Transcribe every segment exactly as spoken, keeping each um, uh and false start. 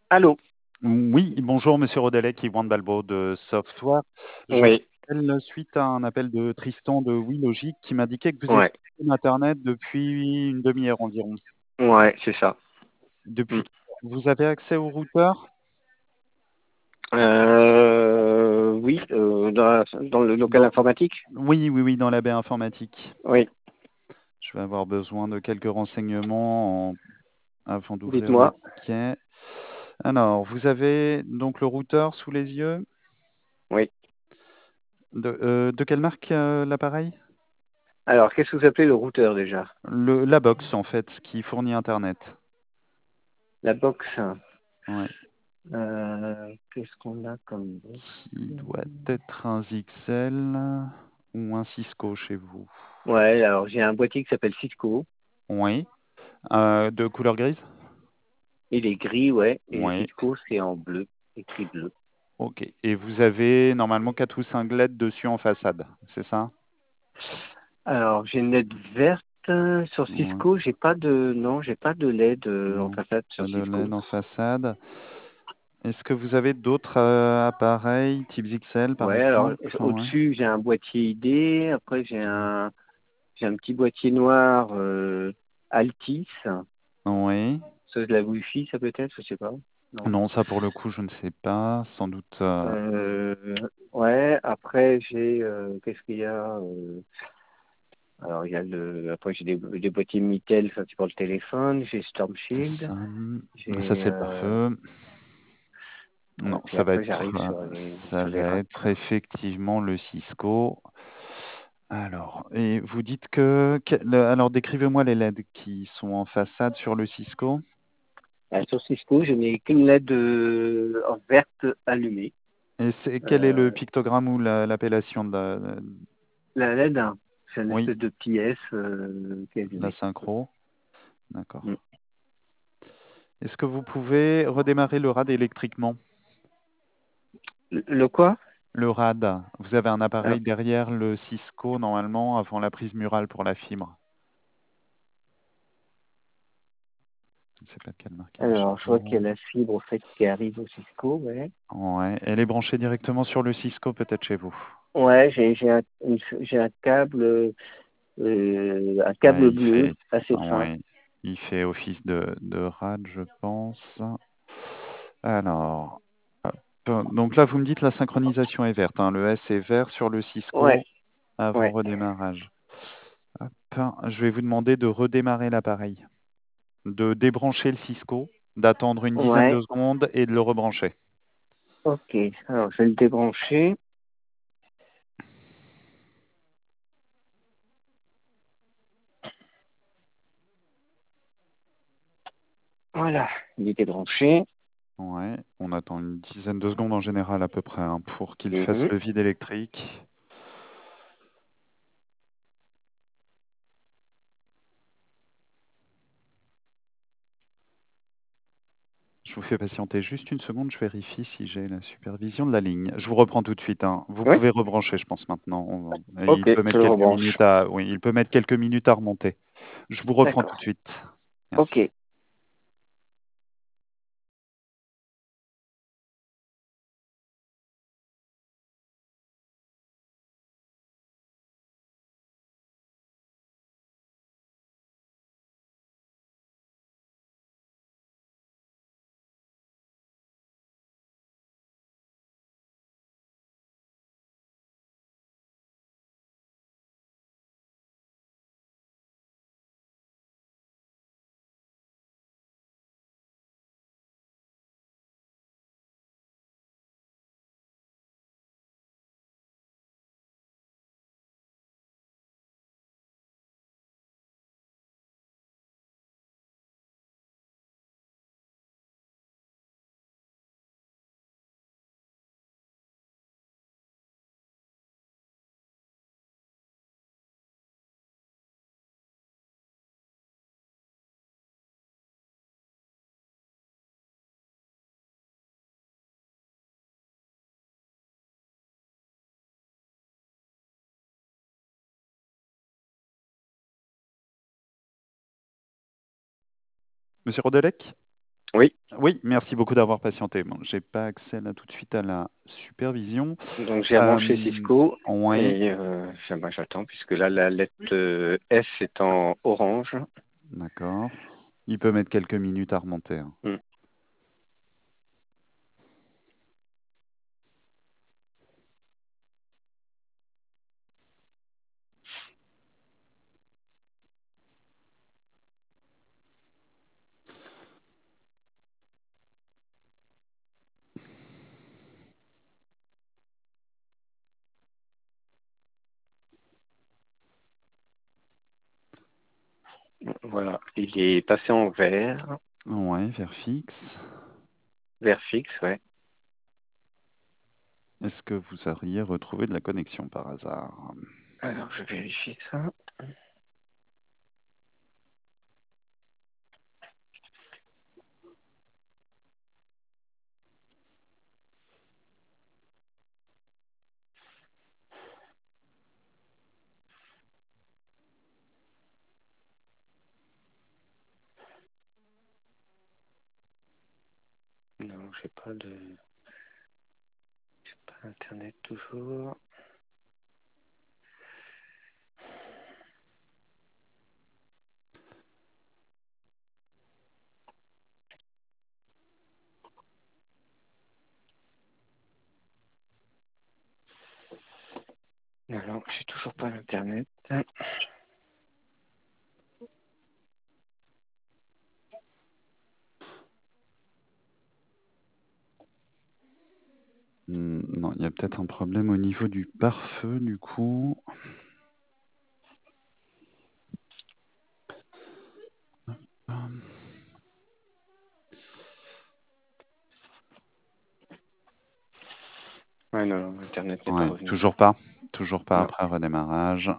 Allô? Oui, bonjour Monsieur Rodelec, Yvan Balbo de Software. Je vous Oui, appelle suite à un appel de Tristan de WeLogic qui m'indiquait que vous étiez ouais, sur Internet depuis une demi-heure environ. ouais, c'est ça. Mm. Depuis, vous avez accès au routeur? Euh, oui, euh, dans, la- dans le local Dans- informatique? Oui, oui, oui, dans la baie informatique. Oui, Je vais avoir besoin de quelques renseignements en- avant d'ouvrir le dites-moi. ticket. Alors, vous avez donc le routeur sous les yeux. Oui. De, euh, de quelle marque euh, l'appareil? Alors, qu'est-ce que vous appelez le routeur déjà? Le, la box en fait, qui fournit Internet. La box. Ouais. Euh, qu'est-ce qu'on a comme box? Qui doit être un Z X L ou un Cisco chez vous. Ouais, alors j'ai un boîtier qui s'appelle Cisco. Oui. Euh, de couleur grise? Il est gris, ouais, et Oui. Cisco c'est en bleu, écrit bleu. Ok. Et vous avez normalement quatre ou cinq L E D dessus en façade, c'est ça? Alors, j'ai une L E D verte. euh, Sur Ouais. Cisco, j'ai pas de, non, j'ai pas de L E D euh, en Non, façade sur pas de Cisco. L E D en façade. Est-ce que vous avez d'autres euh, appareils type Z X L par Ouais, alors exemple? Ouais. au-dessus, j'ai un boîtier I D. Après, j'ai un, j'ai un petit boîtier noir euh, Altis. Ça, Oui. c'est de la Wi-Fi, ça peut-être, je sais pas. Non. Non, ça pour le coup, je ne sais pas. Sans doute. euh, Euh, ouais, après, j'ai, euh, qu'est-ce qu'il y a euh, alors, il y a le, après, j'ai des, des boîtiers Mitel, ça c'est pour le téléphone. J'ai Storm Shield. Ça, ça, J'ai, c'est le euh, pare-feu. Non, ouais, puis ça va après, être, j'arrive euh, sur les, ça sur les va racks. être effectivement le Cisco. Alors, et vous dites que, que- le- alors décrivez-moi les L E D qui sont en façade sur le Cisco. Ah, sur Cisco, je n'ai qu'une L E D euh, en verte allumée. Et c'est, quel est le Euh, pictogramme ou la- l'appellation de la, La L E D, hein, c'est une oui, espèce de petit S euh, qui est la allumé. synchro? Mm. D'accord. Est-ce que vous pouvez redémarrer le RAD électriquement? Le, le quoi? Le RAD, vous avez un alors, appareil derrière le Cisco normalement avant la prise murale pour la fibre. Je ne sais pas de quelle marque il est chez alors, je vois qu'il y vous. a la fibre au fait qui arrive au Cisco, ouais. Ouais, elle est branchée directement sur le Cisco peut-être chez vous. Ouais, j'ai j'ai un, une- j'ai un câble, euh, un Ouais, câble il bleu fait, assez fin. ouais, il fait office de, de RAD, je pense. Alors, hop. Donc là, vous me dites la synchronisation est verte, hein. Le S est vert sur le Ouais, Cisco avant ouais, redémarrage. Hop. Je vais vous demander de redémarrer l'appareil, de débrancher le Cisco, d'attendre une dizaine de ouais. secondes et de le rebrancher. Ok, alors je vais le débrancher. Voilà, il est débranché. Ouais, on attend une dizaine de secondes en général à peu près, hein, pour qu'il fasse Mhm. le vide électrique. Je vous fais patienter juste une seconde, je vérifie si j'ai la supervision de la ligne. Je vous reprends tout de suite, hein. Vous Oui, pouvez rebrancher, je pense maintenant. On- Il ok, peut je mettre le quelques rebranche. minutes à, oui, il peut mettre quelques minutes à remonter. Je vous reprends tout de D'accord. suite. Ok. Merci. Monsieur Rodelec? Oui, Oui, merci beaucoup d'avoir patienté. Bon, j'ai pas accès là tout de suite à la supervision. donc j'ai rebranché Euh, Cisco oui, et euh, ça- bah, j'attends puisque là la lettre euh, S est en orange. d'accord. Il peut mettre quelques minutes à remonter, hein. Hmm. Voilà, il est passé en vert, Ouais, vert fixe. vert fixe, ouais. Est-ce que vous auriez retrouvé de la connexion par hasard? Alors je vérifie ça. Non, j'ai pas de, j'ai pas internet toujours. Alors j'ai toujours pas l'internet. Hmm, non, il y a peut-être un problème au niveau du pare-feu, du coup. Hum, Ouais, non, non, internet n'est pas Ouais, revenu. toujours pas. Toujours pas Non. après redémarrage.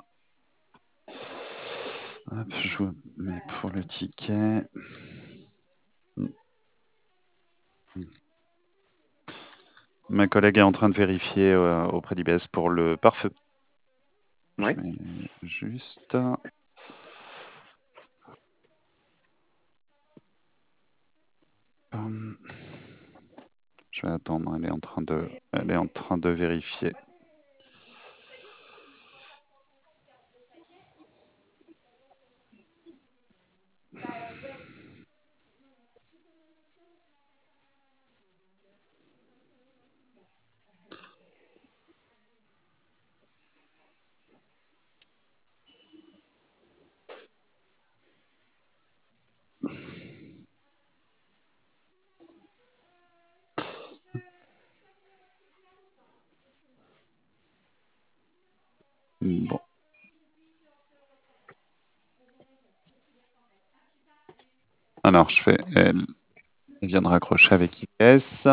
Hop, je vous mets pour le ticket. Hmm. Ma collègue est en train de vérifier euh, auprès d'I B S pour le pare-feu. Je Ouais. vais juste. Hum, je vais attendre. Elle est en train de, elle est en train de vérifier. Bon. Alors, je fais. Elle, elle vient de raccrocher avec I B S.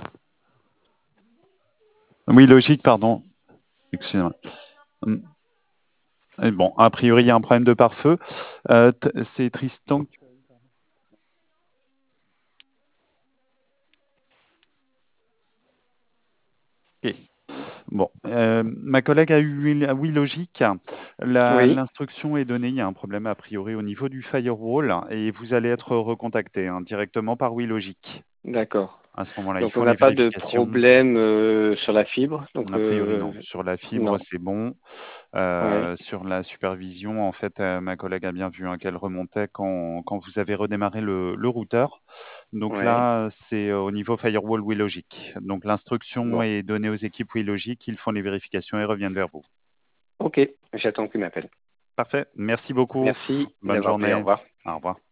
Oui, logique, pardon. Excusez-moi. Hum, et bon, a priori, il y a un problème de pare-feu. Euh, t- c'est Tristan. Ok. Bon, euh, ma collègue a eu ah oui logique. La- Oui, L'instruction est donnée. Il y a un problème a priori au niveau du firewall et vous allez être recontacté hein, directement par WeLogic. d'accord. À ce moment-là, ils Donc on font n'a les pas de vérifications. problème euh, sur la fibre. Donc A priori, non. euh, Sur la fibre, non. c'est bon. Ouais, Euh, sur la supervision, en fait, euh, ma collègue a bien vu hein, qu'elle remontait quand, quand vous avez redémarré le, le routeur. Donc ouais. là, c'est euh, au niveau firewall WeLogic. Donc l'instruction Bon. est donnée aux équipes WeLogic. Ils font les vérifications et reviennent vers vous. Ok, j'attends qu'il m'appelle. Parfait. Merci beaucoup. Merci Bonne d'avoir appelé. Au journée. revoir. Au revoir.